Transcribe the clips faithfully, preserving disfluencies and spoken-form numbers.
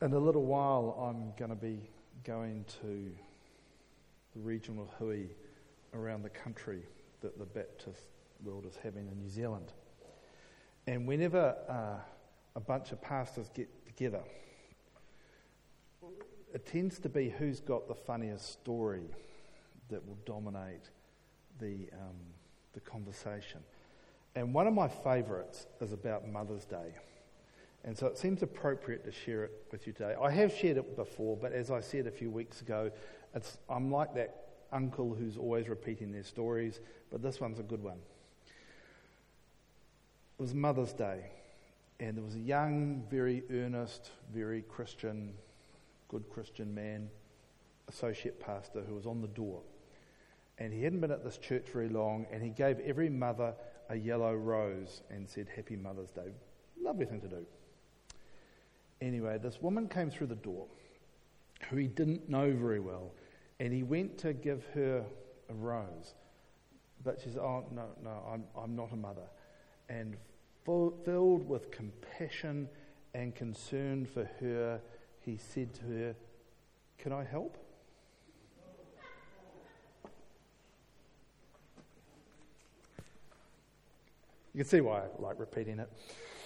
In a little while, I'm going to be going to the regional hui around the country that the Baptist world is having in New Zealand. And whenever uh, a bunch of pastors get together, it tends to be who's got the funniest story that will dominate the um, the conversation. And one of my favourites is about Mother's Day. And so it seems appropriate to share it with you today. I have shared it before, but as I said a few weeks ago, it's, I'm like that uncle who's always repeating their stories, but this one's a good one. It was Mother's Day, and there was a young, very earnest, very Christian, good Christian man, associate pastor, who was on the door. And he hadn't been at this church very long, and he gave every mother a yellow rose and said, "Happy Mother's Day." Lovely thing to do. Anyway, this woman came through the door, who he didn't know very well, and he went to give her a rose. But she said, "Oh, no, no, I'm, I'm not a mother." And full, filled with compassion and concern for her, he said to her, "Can I help?" You can see why I like repeating it.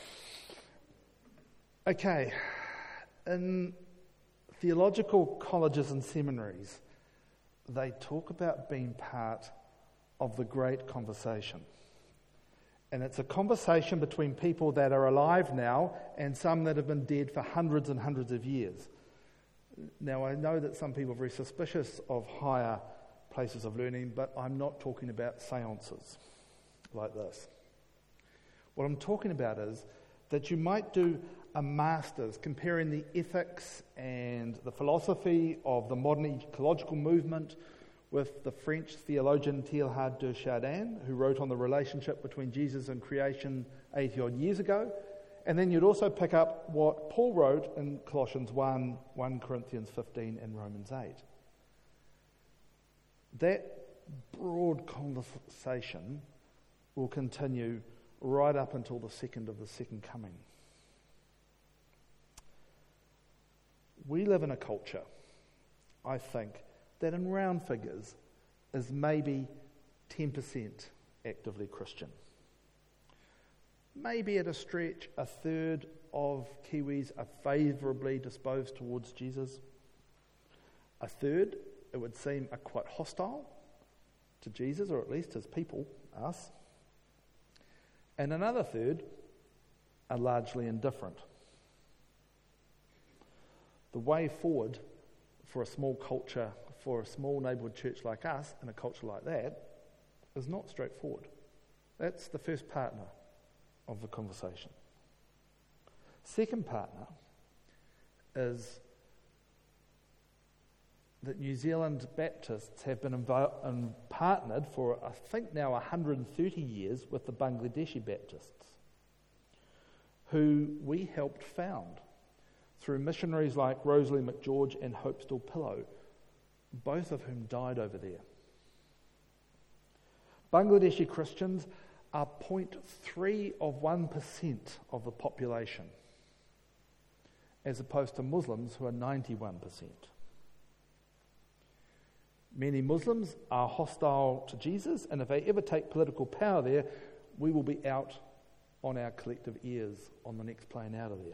Okay, in theological colleges and seminaries, they talk about being part of the great conversation. And it's a conversation between people that are alive now and some that have been dead for hundreds and hundreds of years. Now, I know that some people are very suspicious of higher places of learning, but I'm not talking about seances like this. What I'm talking about is that you might do a master's comparing the ethics and the philosophy of the modern ecological movement with the French theologian Teilhard de Chardin, who wrote on the relationship between Jesus and creation eighty odd years ago. And then you'd also pick up what Paul wrote in Colossians one, First Corinthians fifteen, and Romans eight. That broad conversation will continue right up until the second of the second coming. We live in a culture, I think, that in round figures is maybe ten percent actively Christian. Maybe at a stretch, a third of Kiwis are favourably disposed towards Jesus. A third, it would seem, are quite hostile to Jesus, or at least his people, us. And another third are largely indifferent. The way forward for a small culture, for a small neighbourhood church like us, in a culture like that, is not straightforward. That's the first partner of the conversation. Second partner is that New Zealand Baptists have been invo- um, partnered for, I think now, one hundred thirty years with the Bangladeshi Baptists, who we helped found through missionaries like Rosalie McGeorge and Hope Still Pillow, both of whom died over there. Bangladeshi Christians are zero point three of one percent of the population, as opposed to Muslims who are ninety-one percent. Many Muslims are hostile to Jesus, and if they ever take political power there, we will be out on our collective ears on the next plane out of there.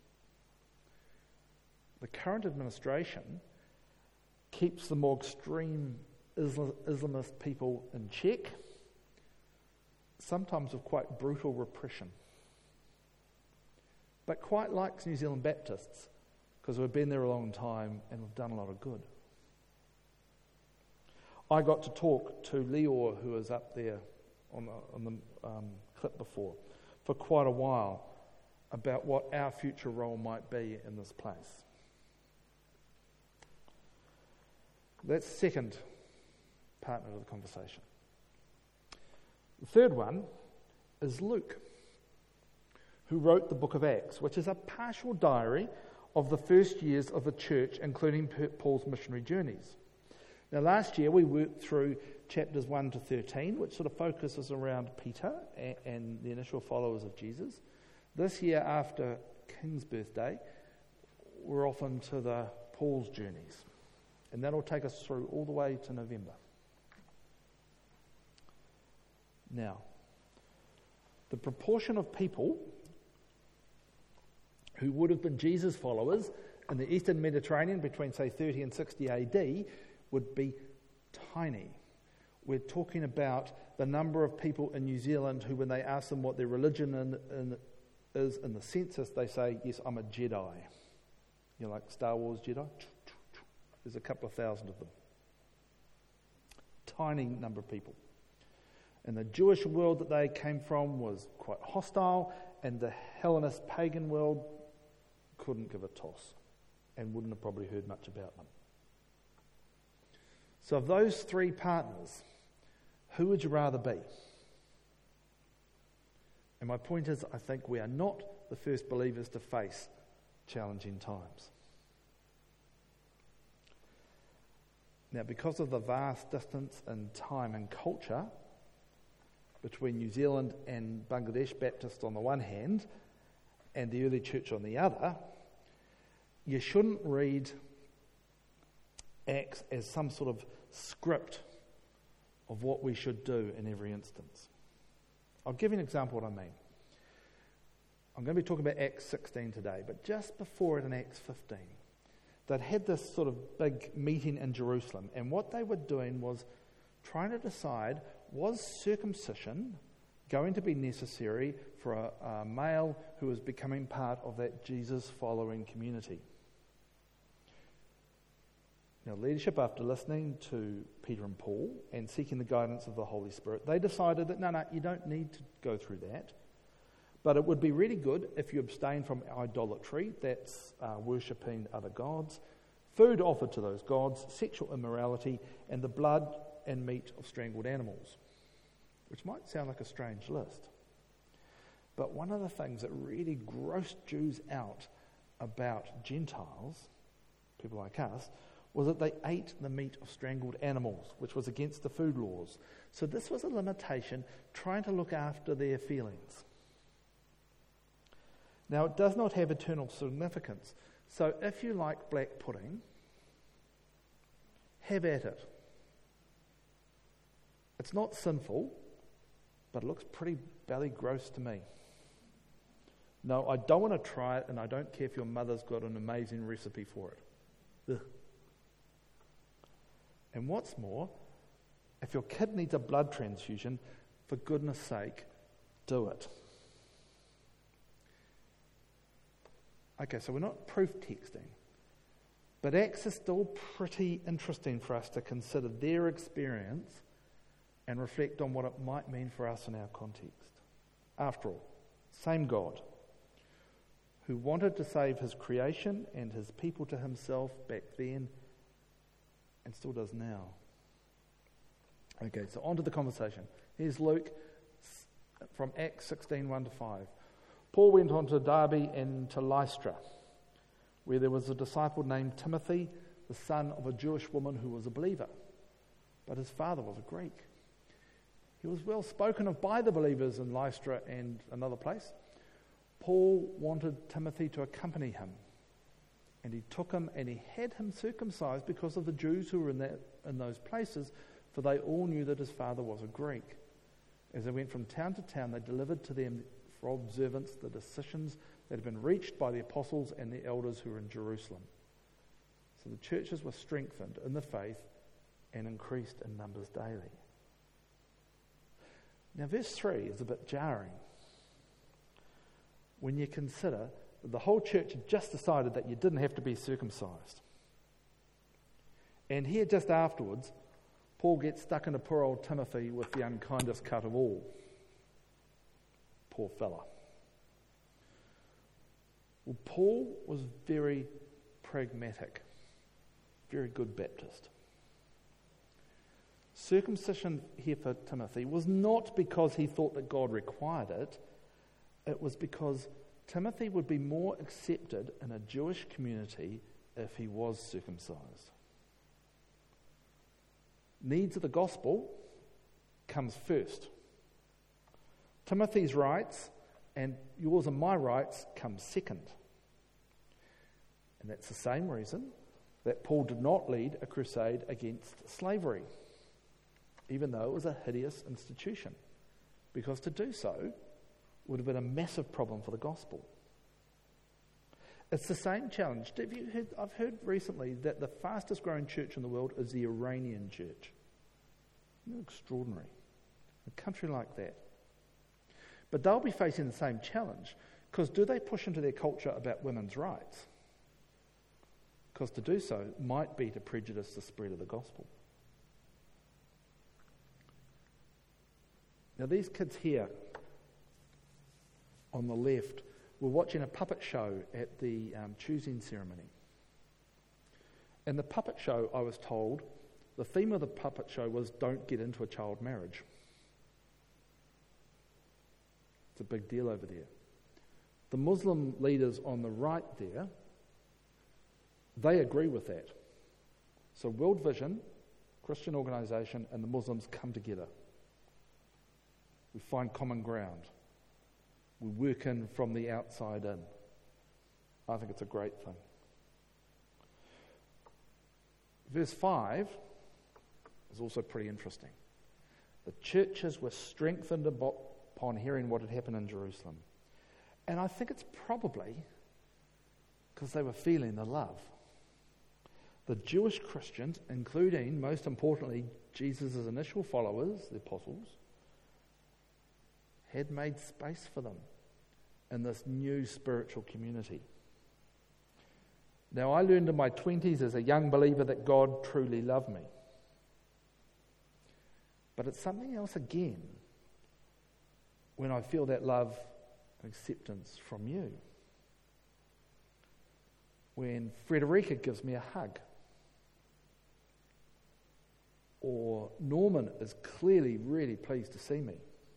The current administration keeps the more extreme Islam- Islamist people in check, sometimes with quite brutal repression, but quite likes New Zealand Baptists because we've been there a long time and we've done a lot of good. I got to talk to Leor, who was up there on the, on the um, clip before, for quite a while about what our future role might be in this place. That's the second partner of the conversation. The third one is Luke, who wrote the book of Acts, which is a partial diary of the first years of the church, including Paul's missionary journeys. Now, last year we worked through chapters one to thirteen, which sort of focuses around Peter and, and the initial followers of Jesus. This year, after King's birthday, we're off into the Paul's journeys. And that'll take us through all the way to November. Now, the proportion of people who would have been Jesus followers in the Eastern Mediterranean between, say, thirty and sixty A D would be tiny. We're talking about the number of people in New Zealand who, when they ask them what their religion in, in, is in the census, they say, yes, I'm a Jedi. You know, like Star Wars Jedi? There's a couple of thousand of them. Tiny number of people. And the Jewish world that they came from was quite hostile, and the Hellenist pagan world couldn't give a toss and wouldn't have probably heard much about them. So of those three partners, who would you rather be? And my point is, I think we are not the first believers to face challenging times. Now, because of the vast distance in time and culture between New Zealand and Bangladesh Baptist on the one hand and the early church on the other, you shouldn't read Acts as some sort of script of what we should do in every instance. I'll give you an example of what I mean. I'm going to be talking about Acts sixteen today, but just before it in Acts fifteen, they'd had this sort of big meeting in Jerusalem, and what they were doing was trying to decide, was circumcision going to be necessary for a, a male who was becoming part of that Jesus-following community? Now, leadership, after listening to Peter and Paul and seeking the guidance of the Holy Spirit, they decided that, no, no, you don't need to go through that. But it would be really good if you abstain from idolatry, that's uh, worshipping other gods, food offered to those gods, sexual immorality, and the blood and meat of strangled animals, which might sound like a strange list. But one of the things that really grossed Jews out about Gentiles, people like us, was that they ate the meat of strangled animals, which was against the food laws. So this was a limitation, trying to look after their feelings. Now, it does not have eternal significance. So if you like black pudding, have at it. It's not sinful, but it looks pretty belly gross to me. No, I don't want to try it, and I don't care if your mother's got an amazing recipe for it. Ugh. And what's more, if your kid needs a blood transfusion, for goodness sake, do it. Okay, so we're not proof texting, but Acts is still pretty interesting for us to consider their experience and reflect on what it might mean for us in our context. After all, same God who wanted to save his creation and his people to himself back then and still does now. Okay, so on to the conversation. Here's Luke from Acts sixteen, one to five. Paul went on to Derbe and to Lystra, where there was a disciple named Timothy, the son of a Jewish woman who was a believer, but his father was a Greek. He was well spoken of by the believers in Lystra and another place. Paul wanted Timothy to accompany him, and he took him and he had him circumcised because of the Jews who were in that in those places, for they all knew that his father was a Greek. As they went from town to town, they delivered to them for observance the decisions that had been reached by the apostles and the elders who were in Jerusalem. So the churches were strengthened in the faith and increased in numbers daily. Now verse three is a bit jarring when you consider that the whole church had just decided that you didn't have to be circumcised. And here just afterwards, Paul gets stuck into poor old Timothy with the unkindest cut of all. Poor fella. Well, Paul was very pragmatic, very good Baptist. Circumcision here for Timothy was not because he thought that God required it. It was because Timothy would be more accepted in a Jewish community if he was circumcised. Needs of the gospel comes first. Timothy's rights and yours and my rights come second. And that's the same reason that Paul did not lead a crusade against slavery, even though it was a hideous institution, because to do so would have been a massive problem for the gospel. It's the same challenge. Have you heard, I've heard recently that the fastest growing church in the world is the Iranian church. Isn't that extraordinary? A country like that. But they'll be facing the same challenge, because do they push into their culture about women's rights? Because to do so might be to prejudice the spread of the gospel. Now these kids here on the left were watching a puppet show at the um, choosing ceremony. In the puppet show, I was told, the theme of the puppet show was don't get into a child marriage. It's a big deal over there. The Muslim leaders on the right there, they agree with that. So World Vision, Christian organisation, and the Muslims come together. We find common ground. We work in from the outside in. I think it's a great thing. Verse five is also pretty interesting. The churches were strengthened upon hearing what had happened in Jerusalem. And I think it's probably because they were feeling the love. The Jewish Christians, including, most importantly, Jesus' initial followers, the apostles, had made space for them in this new spiritual community. Now, I learned in my twenties as a young believer that God truly loved me. But it's something else again when I feel that love and acceptance from you. When Frederica gives me a hug. Or Norman is clearly really pleased to see me.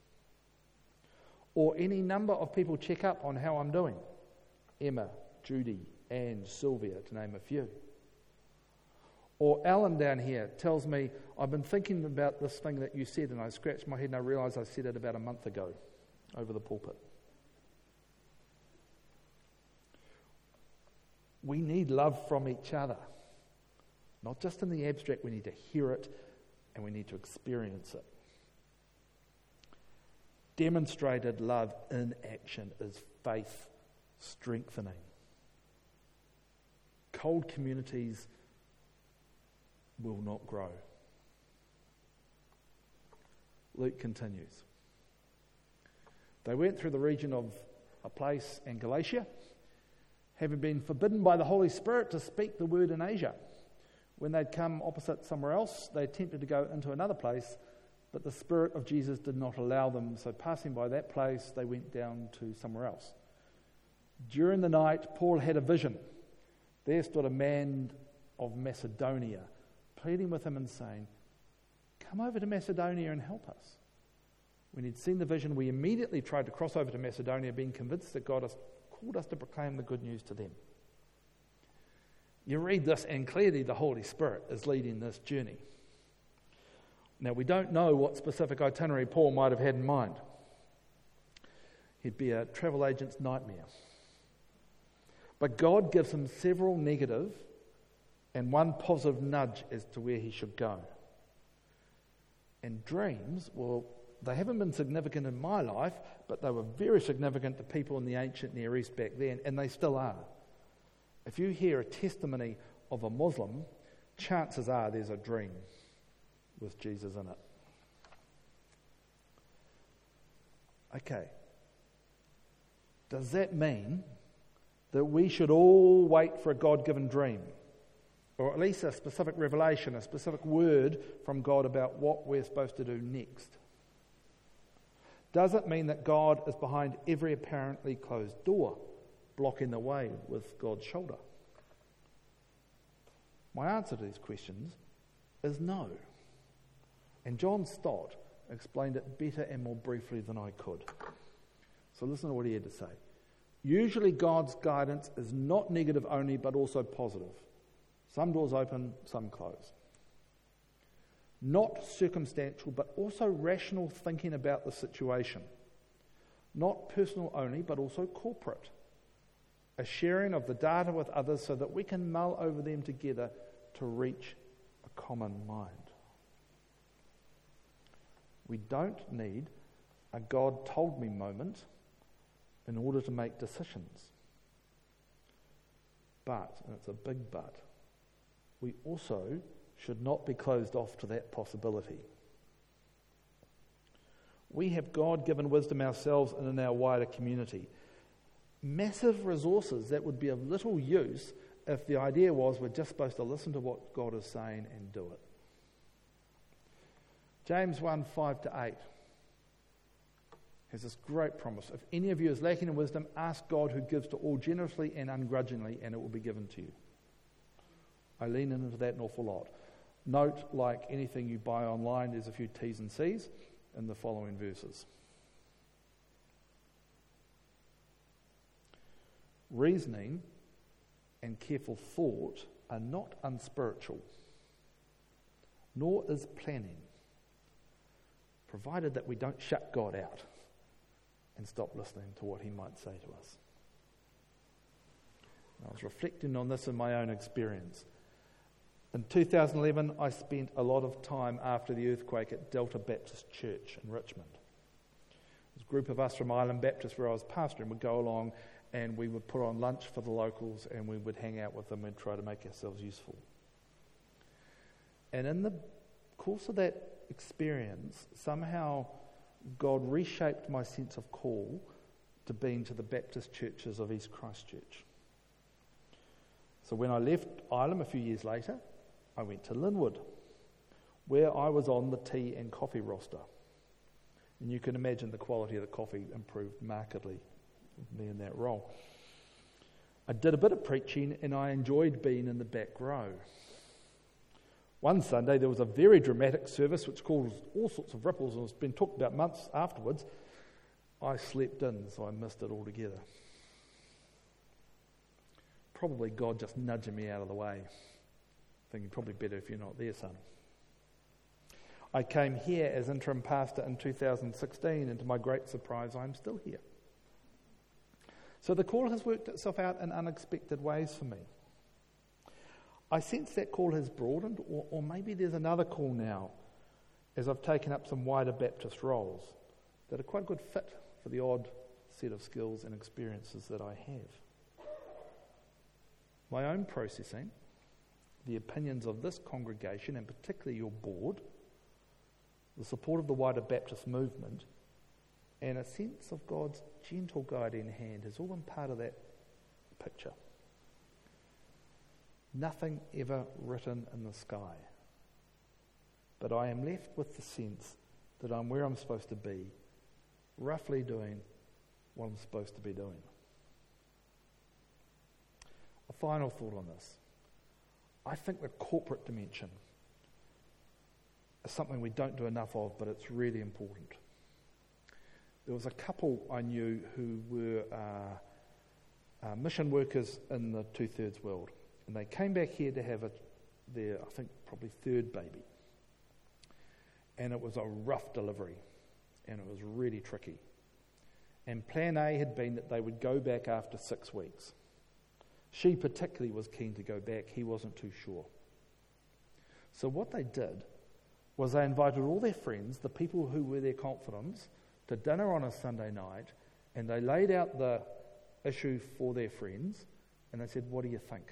Or any number of people check up on how I'm doing. Emma, Judy, Anne, Sylvia, to name a few. Or Alan down here tells me, I've been thinking about this thing that you said, and I scratched my head and I realised I said it about a month ago over the pulpit. We need love from each other. Not just in the abstract, we need to hear it and we need to experience it. Demonstrated love in action is faith strengthening. Cold communities will not grow. Luke continues. They went through the region of a place in Galatia, having been forbidden by the Holy Spirit to speak the word in Asia. When they'd come opposite somewhere else, they attempted to go into another place, but the Spirit of Jesus did not allow them. So passing by that place, they went down to somewhere else. During the night, Paul had a vision. There stood a man of Macedonia, pleading with him and saying, "Come over to Macedonia and help us." When he'd seen the vision, we immediately tried to cross over to Macedonia, being convinced that God has called us to proclaim the good news to them. You read this, and clearly the Holy Spirit is leading this journey. Now, we don't know what specific itinerary Paul might have had in mind. He'd be a travel agent's nightmare. But God gives him several negative and one positive nudge as to where he should go. And dreams, well, they haven't been significant in my life, but they were very significant to people in the ancient Near East back then, and they still are. If you hear a testimony of a Muslim, chances are there's a dream with Jesus in it. Okay. Does that mean that we should all wait for a God-given dream? Or at least a specific revelation, a specific word from God about what we're supposed to do next? Does it mean that God is behind every apparently closed door, blocking the way with God's shoulder? My answer to these questions is no. And John Stott explained it better and more briefly than I could. So listen to what he had to say. Usually God's guidance is not negative only, but also positive. Some doors open, some close. Not circumstantial, but also rational thinking about the situation. Not personal only, but also corporate. a sharing of the data with others so that we can mull over them together to reach a common mind. We don't need a God told me moment in order to make decisions. But, and it's a big but, we also should not be closed off to that possibility. We have God-given wisdom ourselves and in our wider community. Massive resources that would be of little use if the idea was we're just supposed to listen to what God is saying and do it. James one, five to eight has this great promise. If any of you is lacking in wisdom, ask God who gives to all generously and ungrudgingly, and it will be given to you. I lean into that an awful lot. Note, like anything you buy online, there's a few T's and C's in the following verses. Reasoning and careful thought are not unspiritual, nor is planning, provided that we don't shut God out and stop listening to what he might say to us. I was reflecting on this in my own experience. In two thousand eleven, I spent a lot of time after the earthquake at Delta Baptist Church in Richmond. There was a group of us from Island Baptist where I was pastoring would go along and we would put on lunch for the locals and we would hang out with them and try to make ourselves useful. And in the course of that experience, somehow God reshaped my sense of call to being to the Baptist churches of East Christchurch. So when I left Ilam a few years later, I went to Linwood, where I was on the tea and coffee roster. And you can imagine the quality of the coffee improved markedly with me in that role. I did a bit of preaching and I enjoyed being in the back row. One Sunday there was a very dramatic service which caused all sorts of ripples and it's been talked about months afterwards. I slept in, so I missed it altogether. Probably God just nudging me out of the way, thinking probably better if you're not there, son. I came here as interim pastor in two thousand sixteen, and to my great surprise, I'm still here. So the call has worked itself out in unexpected ways for me. I sense that call has broadened, or, or maybe there's another call now, as I've taken up some wider Baptist roles that are quite a good fit for the odd set of skills and experiences that I have. My own processing, the opinions of this congregation, and particularly your board, the support of the wider Baptist movement, and a sense of God's gentle guiding hand has all been part of that picture. Nothing ever written in the sky. But I am left with the sense that I'm where I'm supposed to be, roughly doing what I'm supposed to be doing. A final thought on this. I think the corporate dimension is something we don't do enough of, but it's really important. There was a couple I knew who were uh, uh, mission workers in the two-thirds world, and they came back here to have a, their, I think, probably third baby. And it was a rough delivery, and it was really tricky. And plan A had been that they would go back after six weeks. She particularly was keen to go back. He wasn't too sure. So what they did was they invited all their friends, the people who were their confidants, to dinner on a Sunday night, and they laid out the issue for their friends, and they said, what do you think?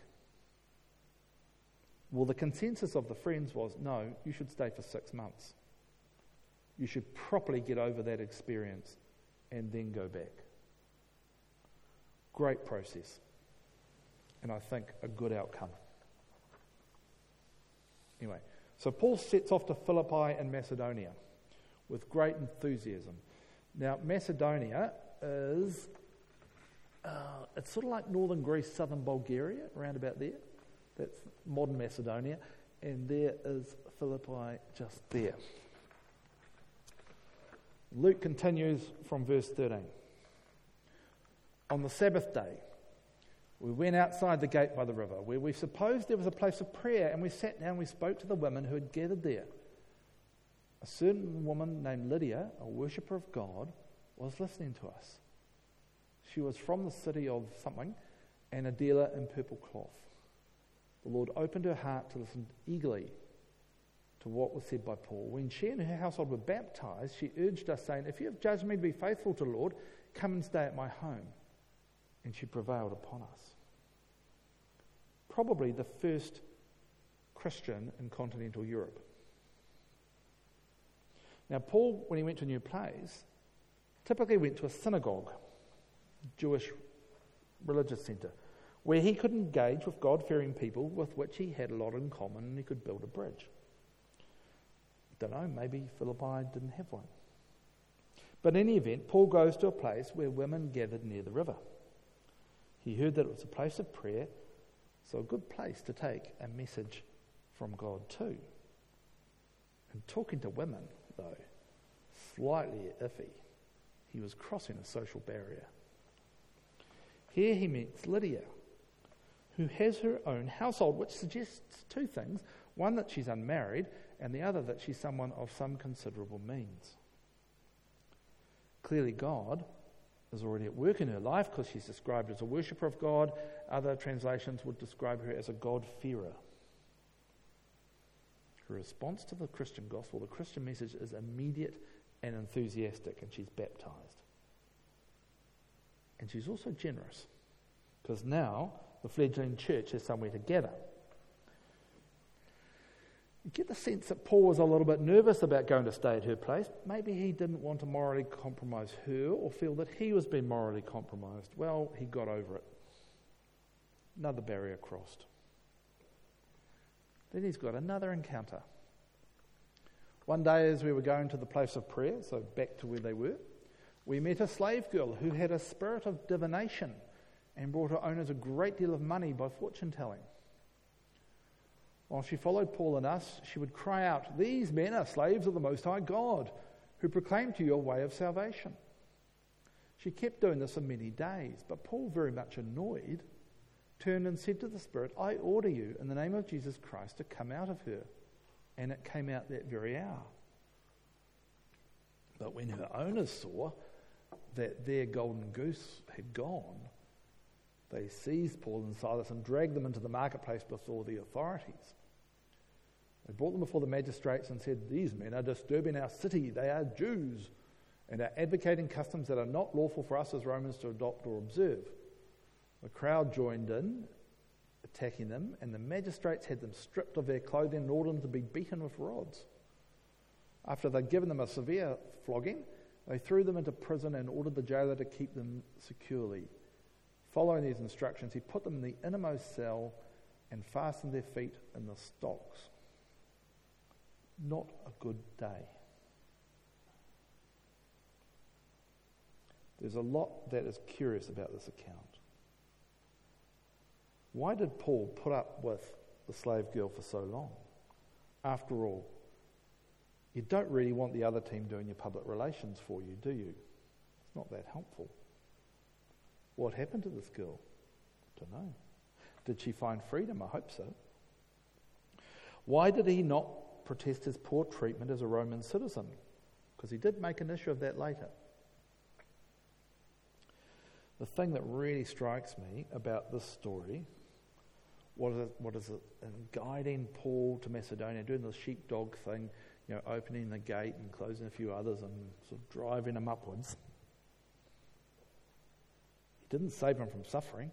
Well, the consensus of the friends was, no, you should stay for six months. You should properly get over that experience and then go back. Great process. And I think a good outcome. Anyway, so Paul sets off to Philippi in Macedonia with great enthusiasm. Now, Macedonia is, uh, it's sort of like northern Greece, southern Bulgaria, around about there. That's modern Macedonia. And there is Philippi just there. Luke continues from verse thirteen. On the Sabbath day, we went outside the gate by the river, where we supposed there was a place of prayer, and we sat down and we spoke to the women who had gathered there. A certain woman named Lydia, a worshipper of God, was listening to us. She was from the city of something, and a dealer in purple cloth. The Lord opened her heart to listen eagerly to what was said by Paul. When she and her household were baptized, she urged us, saying, "If you have judged me to be faithful to the Lord, come and stay at my home." And she prevailed upon us. Probably the first Christian in continental Europe. Now, Paul, when he went to a new place, typically went to a synagogue, Jewish religious centre, where he could engage with God-fearing people with which he had a lot in common, and he could build a bridge. Don't know, maybe Philippi didn't have one. But in any event, Paul goes to a place where women gathered near the river. He heard that it was a place of prayer, so a good place to take a message from God too. And talking to women, though, slightly iffy. He was crossing a social barrier. Here he meets Lydia, who has her own household, which suggests two things. One, that she's unmarried, and the other, that she's someone of some considerable means. Clearly God is already at work in her life, because she's described as a worshipper of God. Other translations would describe her as a God-fearer. Her response to the Christian gospel, the Christian message, is immediate and enthusiastic, and she's baptized. And she's also generous, because now the fledgling church has somewhere to gather. You get the sense that Paul was a little bit nervous about going to stay at her place. Maybe he didn't want to morally compromise her, or feel that he was being morally compromised. Well, he got over it. Another barrier crossed. Then he's got another encounter. One day, as we were going to the place of prayer, so back to where they were, we met a slave girl who had a spirit of divination and brought her owners a great deal of money by fortune-telling. While she followed Paul and us, she would cry out, "These men are slaves of the Most High God, who proclaim to you a way of salvation." She kept doing this for many days, but Paul, very much annoyed, turned and said to the spirit, "I order you, in the name of Jesus Christ, to come out of her." And it came out that very hour. But when her owners saw that their golden goose had gone, they seized Paul and Silas and dragged them into the marketplace before the authorities. They brought them before the magistrates and said, "These men are disturbing our city. They are Jews and are advocating customs that are not lawful for us as Romans to adopt or observe." The crowd joined in, attacking them, and the magistrates had them stripped of their clothing and ordered them to be beaten with rods. After they'd given them a severe flogging, they threw them into prison and ordered the jailer to keep them securely. Following these instructions, he put them in the innermost cell and fastened their feet in the stocks. Not a good day. There's a lot that is curious about this account. Why did Paul put up with the slave girl for so long? After all, you don't really want the other team doing your public relations for you, do you? It's not that helpful. What happened to this girl? I don't know. Did she find freedom? I hope so. Why did he not protest his poor treatment as a Roman citizen? Because he did make an issue of that later. The thing that really strikes me about this story, what is it, what is it in guiding Paul to Macedonia, doing the sheepdog thing, you know, opening the gate and closing a few others and sort of driving them upwards. He didn't save them from suffering.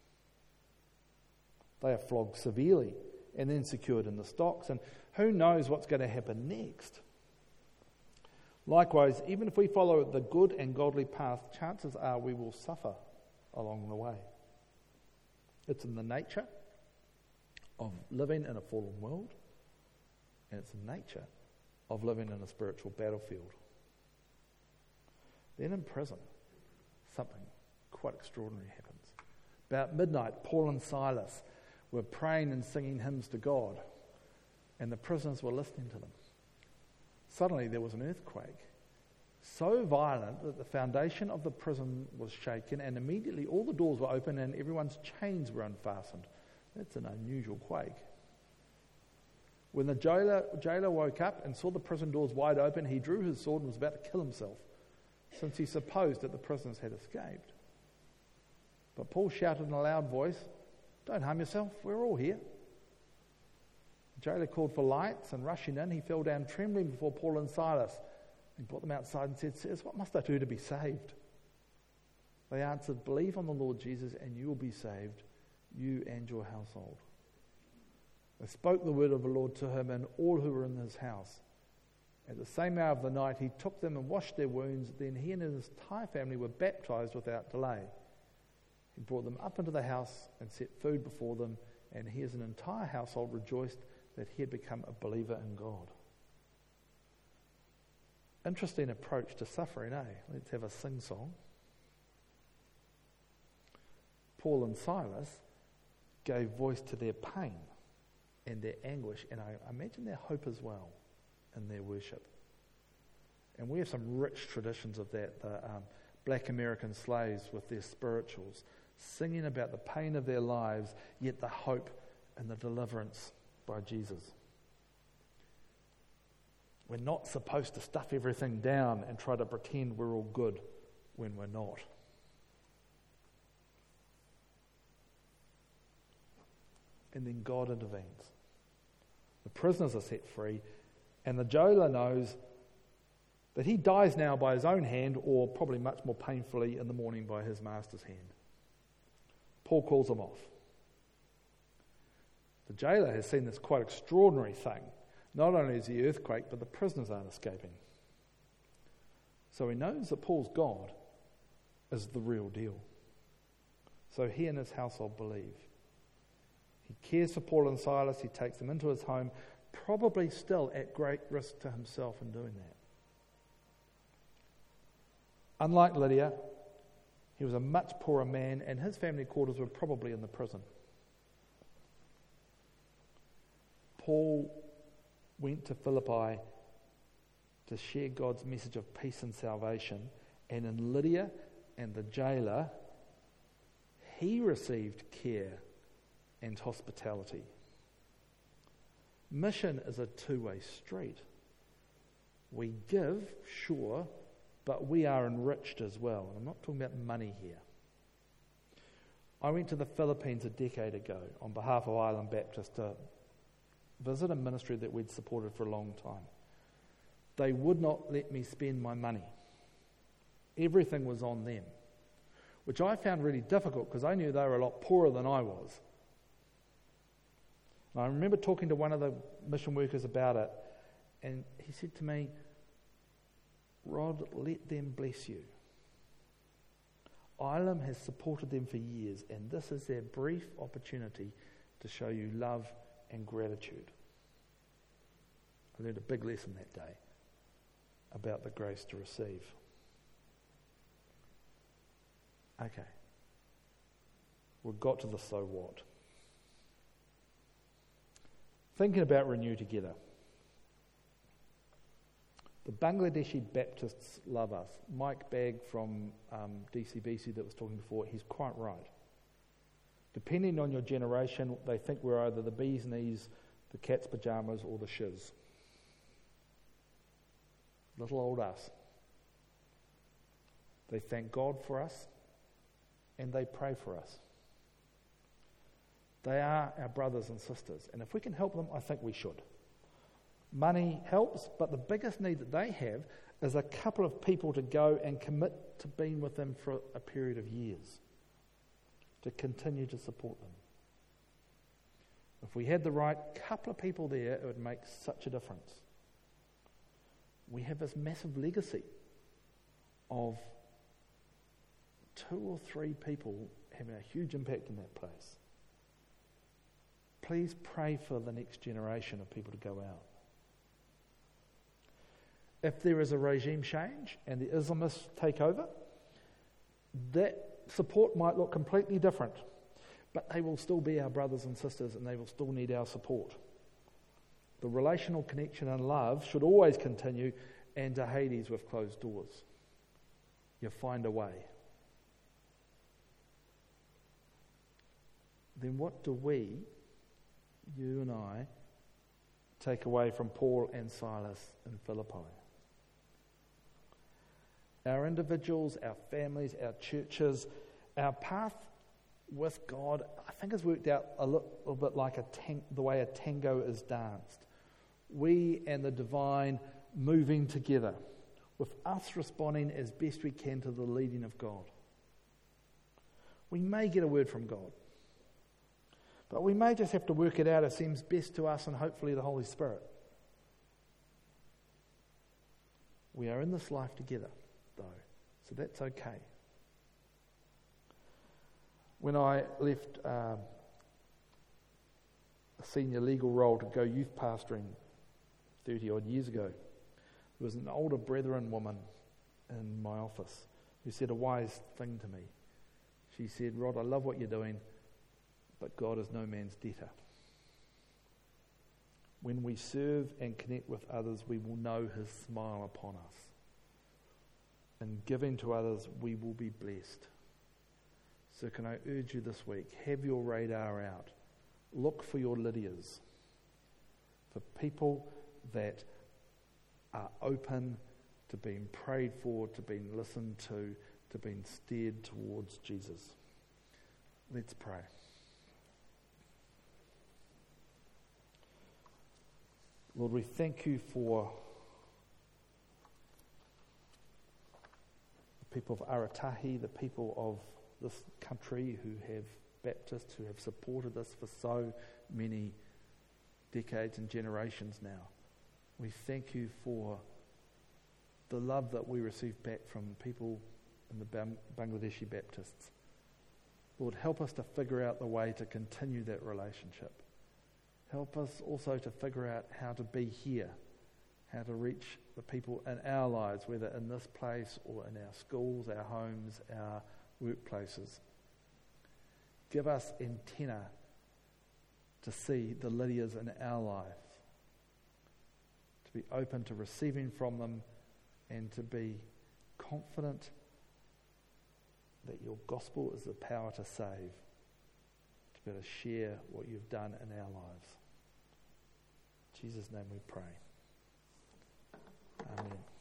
They are flogged severely and then secured in the stocks, and who knows what's going to happen next. Likewise, even if we follow the good and godly path, chances are we will suffer along the way. It's in the nature of living in a fallen world, and it's the nature of living in a spiritual battlefield. Then in prison, something quite extraordinary happens. About midnight, Paul and Silas were praying and singing hymns to God, and the prisoners were listening to them. Suddenly there was an earthquake, so violent that the foundation of the prison was shaken, and immediately all the doors were open and everyone's chains were unfastened. That's an unusual quake. When the jailer, jailer woke up and saw the prison doors wide open, he drew his sword and was about to kill himself, since he supposed that the prisoners had escaped. But Paul shouted in a loud voice, "Don't harm yourself, we're all here." The jailer called for lights, and rushing in, he fell down trembling before Paul and Silas. He brought them outside and said, "Sirs, what must I do to be saved?" They answered, "Believe on the Lord Jesus and you will be saved, you and your household." They spoke the word of the Lord to him and all who were in his house. At the same hour of the night he took them and washed their wounds. Then he and his entire family were baptized without delay. He brought them up into the house and set food before them, and he as an entire household rejoiced that he had become a believer in God. Interesting approach to suffering, eh? Let's have a sing-song. Paul and Silas gave voice to their pain and their anguish, and I imagine their hope as well in their worship. And we have some rich traditions of that. The um, black American slaves with their spirituals, singing about the pain of their lives, yet the hope and the deliverance by Jesus. We're not supposed to stuff everything down and try to pretend we're all good when we're not. And then God intervenes. The prisoners are set free, and the jailer knows that he dies now by his own hand, or probably much more painfully in the morning by his master's hand. Paul calls him off. The jailer has seen this quite extraordinary thing. Not only is the earthquake, but the prisoners aren't escaping. So he knows that Paul's God is the real deal. So he and his household believe. He cares for Paul and Silas. He takes them into his home, probably still at great risk to himself in doing that. Unlike Lydia, he was a much poorer man, and his family quarters were probably in the prison. Paul went to Philippi to share God's message of peace and salvation, and in Lydia and the jailer, he received care and hospitality. Mission is a two-way street. We give, sure, but we are enriched as well. And I'm not talking about money here. I went to the Philippines a decade ago on behalf of Island Baptist to visit a ministry that we'd supported for a long time. They would not let me spend my money. Everything was on them, which I found really difficult because I knew they were a lot poorer than I was. And I remember talking to one of the mission workers about it, and he said to me, "Rod, let them bless you. Ilam has supported them for years, and this is their brief opportunity to show you love and gratitude." I learned a big lesson that day about the grace to receive. Okay. We've got to the so what. Thinking about Renew Together. The Bangladeshi Baptists love us. Mike Bagg from um, D C B C that was talking before, he's quite right. Depending on your generation, they think we're either the bee's knees, the cat's pajamas, or the shiz. Little old us. They thank God for us, and they pray for us. They are our brothers and sisters, and if we can help them, I think we should. Money helps, but the biggest need that they have is a couple of people to go and commit to being with them for a period of years, to continue to support them. If we had the right couple of people there, it would make such a difference. We have this massive legacy of two or three people having a huge impact in that place. Please pray for the next generation of people to go out. If there is a regime change and the Islamists take over, that support might look completely different, but they will still be our brothers and sisters and they will still need our support. The relational connection and love should always continue, and to Hades with closed doors. You find a way. Then what do we, you and I, take away from Paul and Silas in Philippi? Our individuals, our families, our churches, our path with God, I think has worked out a little, little bit like a tang- the way a tango is danced. We and the divine moving together, with us responding as best we can to the leading of God. We may get a word from God, but we may just have to work it out as seems best to us and hopefully the Holy Spirit. We are in this life together, though, so that's okay. When I left um, a senior legal role to go youth pastoring thirty odd years ago, there was an older brethren woman in my office who said a wise thing to me. She said, "Rod, I love what you're doing, but God is no man's debtor. When we serve and connect with others, we will know his smile upon us. In giving to others, we will be blessed." So can I urge you this week, have your radar out. Look for your Lydias, for people that are open to being prayed for, to being listened to, to being steered towards Jesus. Let's pray. Lord, we thank you for the people of Aratahi, the people of this country who have Baptists, who have supported us for so many decades and generations now. We thank you for the love that we receive back from people in the Bangladeshi Baptists. Lord, help us to figure out the way to continue that relationship. Help us also to figure out how to be here, how to reach the people in our lives, whether in this place or in our schools, our homes, our workplaces. Give us antenna to see the Lydias in our life, to be open to receiving from them and to be confident that your gospel is the power to save, to be able to share what you've done in our lives. In Jesus' name we pray. Amen.